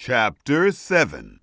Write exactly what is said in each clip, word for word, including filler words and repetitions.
Chapter seven.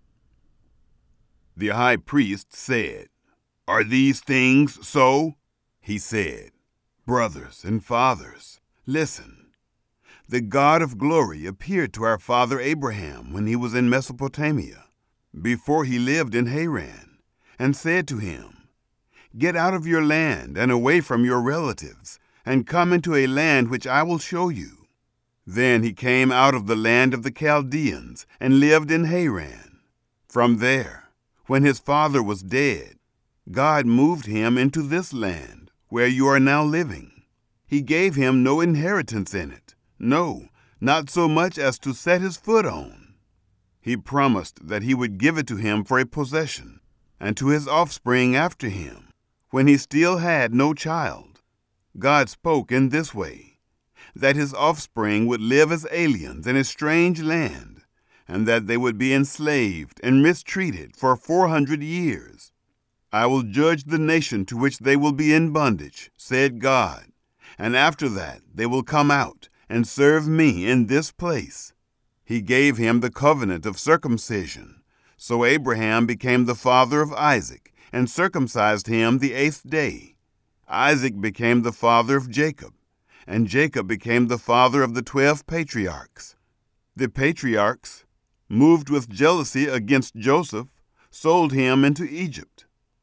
The high priest said, "Are these things so?" He said, "Brothers and fathers, listen. The God of glory appeared to our father Abraham when he was in Mesopotamia, before he lived in Haran, and said to him, 'Get out of your land and away from your relatives, and come into a land which I will show you.' Then he came out of the land of the Chaldeans and lived in Haran. From there, when his father was dead, God moved him into this land where you are now living. He gave him no inheritance in it, no, not so much as to set his foot on. He promised that he would give it to him for a possession, and to his offspring after him, when he still had no child. God spoke in this way, that his offspring would live as aliens in a strange land, and that they would be enslaved and mistreated for four hundred years. 'I will judge the nation to which they will be in bondage,' said God, 'and after that they will come out and serve me in this place.' He gave him the covenant of circumcision. So Abraham became the father of Isaac and circumcised him the eighth day. Isaac became the father of Jacob, and Jacob became the father of the twelve patriarchs. The patriarchs, moved with jealousy against Joseph, sold him into Egypt.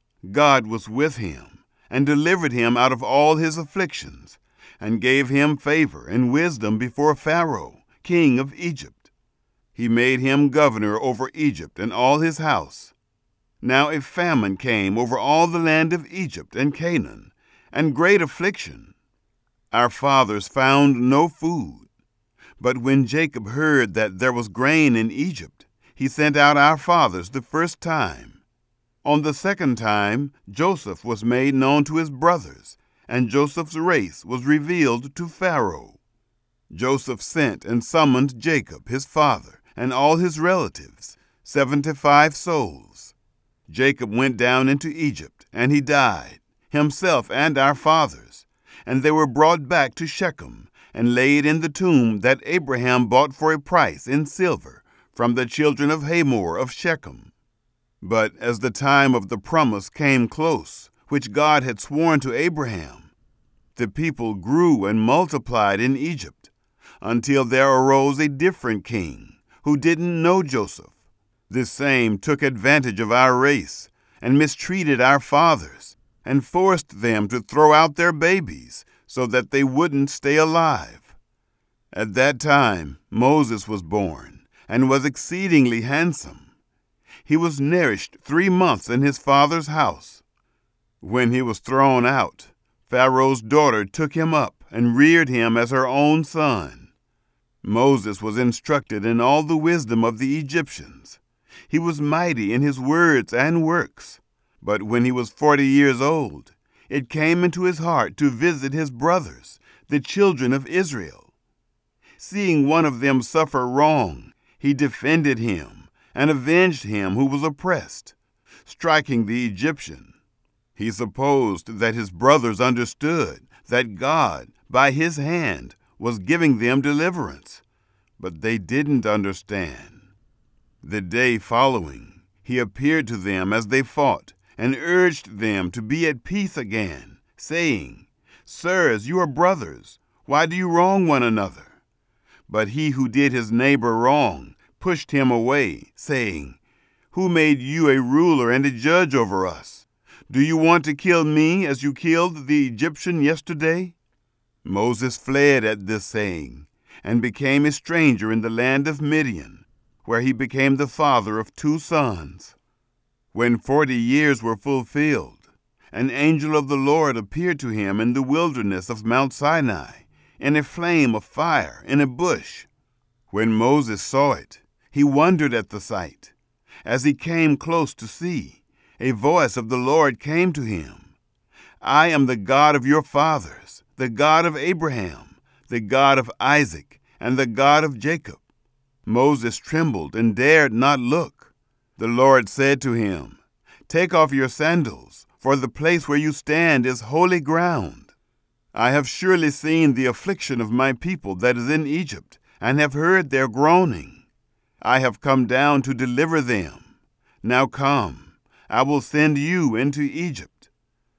God was with him and delivered him out of all his afflictions, and gave him favor and wisdom before Pharaoh, king of Egypt. He made him governor over Egypt and all his house. Now a famine came over all the land of Egypt and Canaan, and great affliction. Our fathers found no food. But when Jacob heard that there was grain in Egypt, he sent out our fathers the first time. On the second time, Joseph was made known to his brothers, and Joseph's race was revealed to Pharaoh. Joseph sent and summoned Jacob, his father, and all his relatives, seventy-five souls. Jacob went down into Egypt, and he died, himself and our fathers. And they were brought back to Shechem and laid in the tomb that Abraham bought for a price in silver from the children of Hamor of Shechem. But as the time of the promise came close, which God had sworn to Abraham, the people grew and multiplied in Egypt, until there arose a different king who didn't know Joseph. This same took advantage of our race and mistreated our fathers, and forced them to throw out their babies so that they wouldn't stay alive. At that time, Moses was born and was exceedingly handsome. He was nourished three months in his father's house. When he was thrown out, Pharaoh's daughter took him up and reared him as her own son. Moses was instructed in all the wisdom of the Egyptians. He was mighty in his words and works. But when he was forty years old, it came into his heart to visit his brothers, the children of Israel. Seeing one of them suffer wrong, he defended him and avenged him who was oppressed, striking the Egyptian. He supposed that his brothers understood that God, by his hand, was giving them deliverance, but they didn't understand. The day following, he appeared to them as they fought, and urged them to be at peace again, saying, "Sirs, you are brothers. Why do you wrong one another?" But he who did his neighbor wrong pushed him away, saying, "Who made you a ruler and a judge over us? Do you want to kill me as you killed the Egyptian yesterday?" Moses fled at this saying, and became a stranger in the land of Midian, where he became the father of two sons. When forty years were fulfilled, an angel of the Lord appeared to him in the wilderness of Mount Sinai, in a flame of fire in a bush. When Moses saw it, he wondered at the sight. As he came close to see, a voice of the Lord came to him. "I am the God of your fathers, the God of Abraham, the God of Isaac, and the God of Jacob." Moses trembled and dared not look. The Lord said to him, "Take off your sandals, for the place where you stand is holy ground. I have surely seen the affliction of my people that is in Egypt, and have heard their groaning. I have come down to deliver them. Now come, I will send you into Egypt.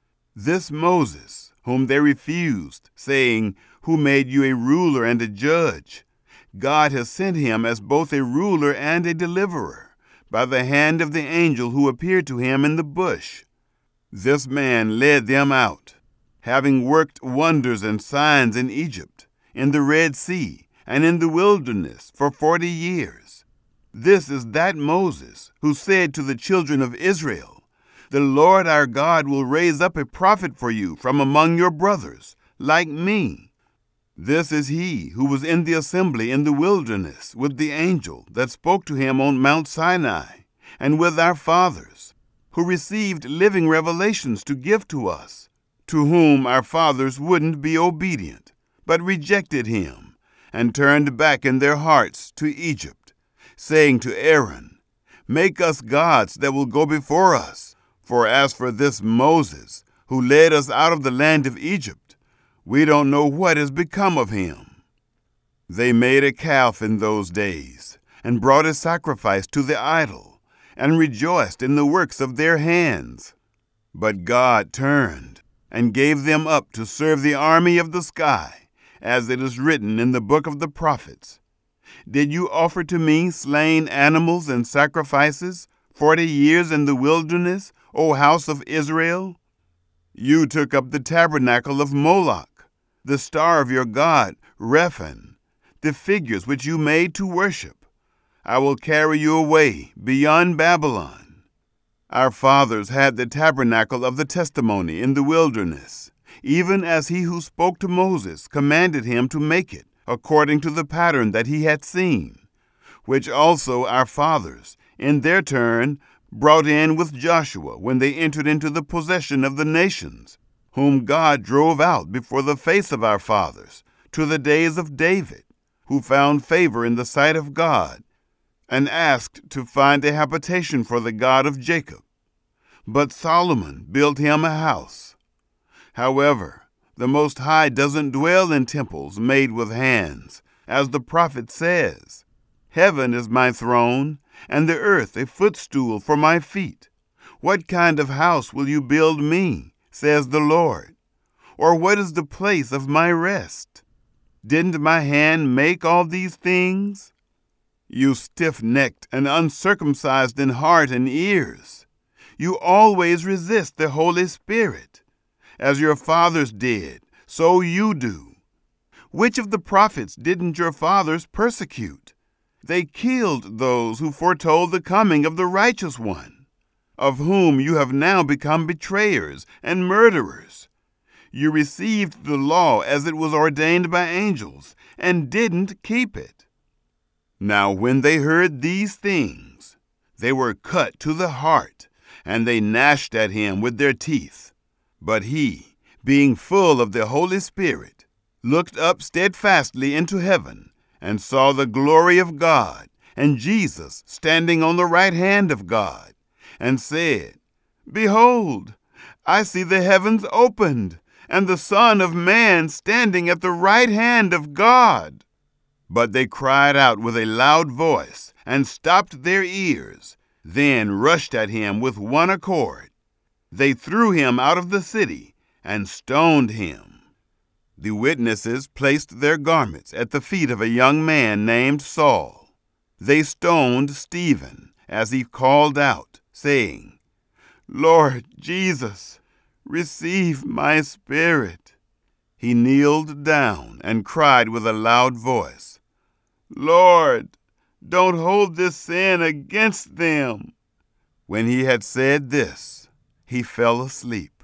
This Moses, whom they refused, saying, Who made you a ruler and a judge? God has sent him as both a ruler and a deliverer, by the hand of the angel who appeared to him in the bush. This man led them out, having worked wonders and signs in Egypt, in the Red Sea, and in the wilderness for forty years. This is that Moses who said to the children of Israel, The Lord our God will raise up a prophet for you from among your brothers, like me. This is he who was in the assembly in the wilderness with the angel that spoke to him on Mount Sinai, and with our fathers, who received living revelations to give to us, to whom our fathers wouldn't be obedient, but rejected him, and turned back in their hearts to Egypt, saying to Aaron, Make us gods that will go before us. For as for this Moses, who led us out of the land of Egypt, we don't know what has become of him. They made a calf in those days, and brought a sacrifice to the idol, and rejoiced in the works of their hands. But God turned, and gave them up to serve the army of the sky, as it is written in the book of the prophets. Did you offer to me slain animals and sacrifices forty years in the wilderness, O house of Israel? You took up the tabernacle of Moloch, the star of your god, Rephan, the figures which you made to worship. I will carry you away beyond Babylon. Our fathers had the tabernacle of the testimony in the wilderness, even as he who spoke to Moses commanded him to make it, according to the pattern that he had seen, which also our fathers, in their turn, brought in with Joshua when they entered into the possession of the nations, whom God drove out before the face of our fathers, to the days of David, who found favor in the sight of God, and asked to find a habitation for the God of Jacob. But Solomon built him a house. However, the Most High doesn't dwell in temples made with hands, as the prophet says, Heaven is my throne, and the earth a footstool for my feet. What kind of house will you build me, says the Lord? Or what is the place of my rest? Didn't my hand make all these things? You stiff-necked and uncircumcised in heart and ears, you always resist the Holy Spirit. As your fathers did, so you do. Which of the prophets didn't your fathers persecute? They killed those who foretold the coming of the righteous one, of whom you have now become betrayers and murderers. You received the law as it was ordained by angels, and didn't keep it. Now when they heard these things, they were cut to the heart, and they gnashed at him with their teeth. But he, being full of the Holy Spirit, looked up steadfastly into heaven, and saw the glory of God, and Jesus standing on the right hand of God, and said, Behold, I see the heavens opened, and the Son of Man standing at the right hand of God. But they cried out with a loud voice, and stopped their ears, then rushed at him with one accord. They threw him out of the city, and stoned him. The witnesses placed their garments at the feet of a young man named Saul. They stoned Stephen as he called out, saying, Lord Jesus, receive my spirit. He kneeled down and cried with a loud voice, Lord, don't hold this sin against them. When he had said this, he fell asleep.